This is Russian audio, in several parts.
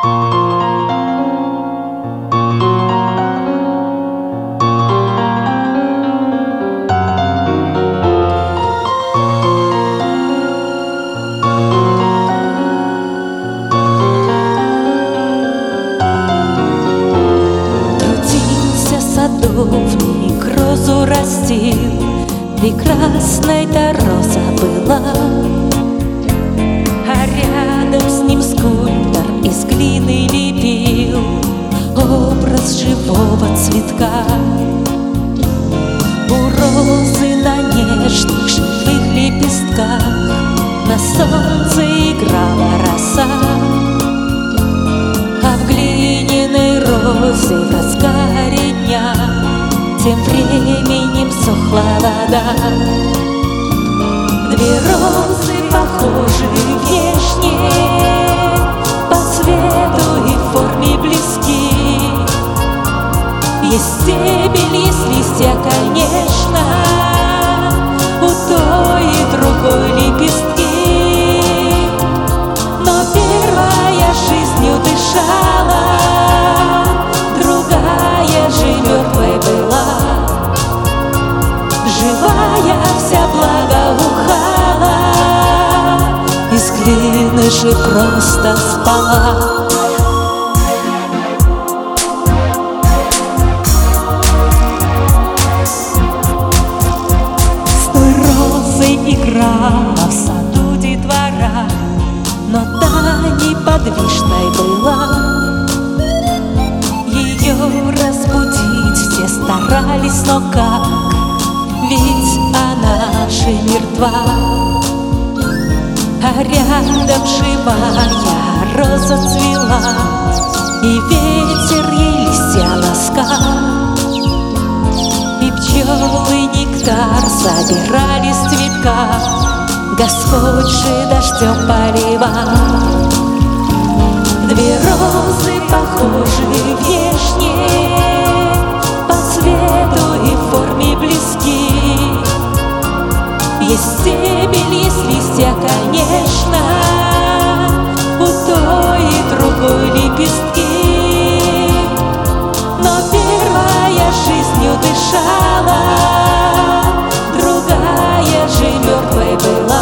Садовник розу растил, прекрасной-то роза была, а рядом с ним скульптор из глины лепил образ живого цветка. У розы на нежных живых лепестках на солнце играла роса, а в глиняной розе в разгаре дня тем временем сохла вода. Две розы похожи внешне, по цвету и форме близки. Есть стебель, есть листья, конечно, у той и другой лепестки. Но первая жизнью дышала, другая же мертвой была. Живая вся благоухала, из глины же просто спала. С той розой играла в саду детвора, но та неподвижной была. Ее разбудить все старались, но как? Ведь она же мертва. А рядом живая роза цвела, и ветер ей листья ласкал, и пчелы нектар забирали с цветка, Господь же дождем поливал. Две розы похожи внешне, по цвету и форме близки. Есть стебель, есть листья, конечно, у той и другой лепестки. Но первая жизнью дышала, другая же мертвой была.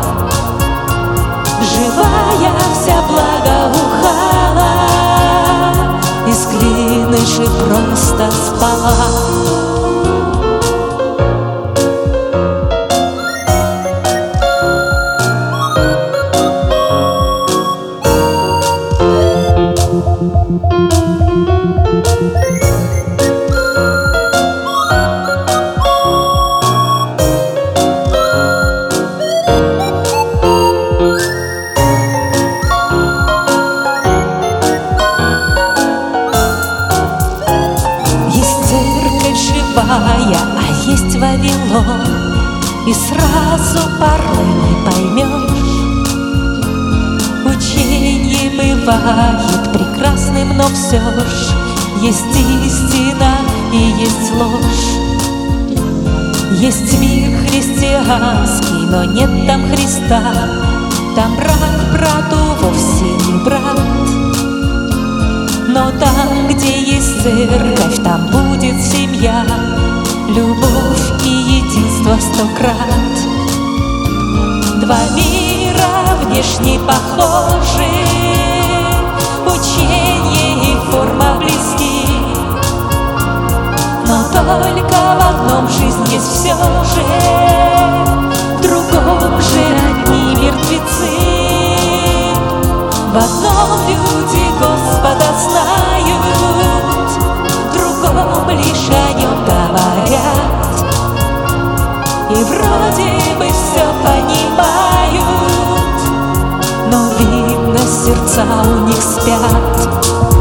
Живая вся благоухала, из глины же просто спала. А есть Вавилон, и сразу порой не поймешь. Учение бывает прекрасным, но все ж есть истина и есть ложь. Есть мир христианский, но нет там Христа. Там брат брату вовсе не брат. Но там, где есть церковь, там будет семья, любовь и единство 100 крат. Два мира внешне похожи, учение и форма близки. Но только в одном жизнь есть все же, в другом же одни мертвецы. В одном люди Господа знают, в другом лишь о нем говорят. И вроде бы все понимают, но видно, сердца у них спят.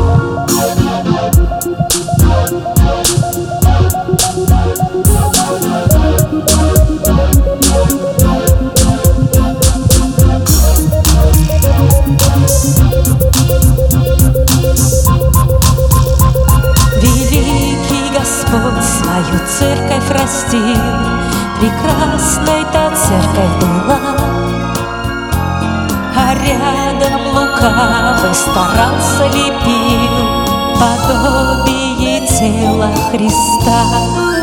Свою церковь растил, прекрасной та церковь была, а рядом лукавый старался, лепил подобие тела Христа.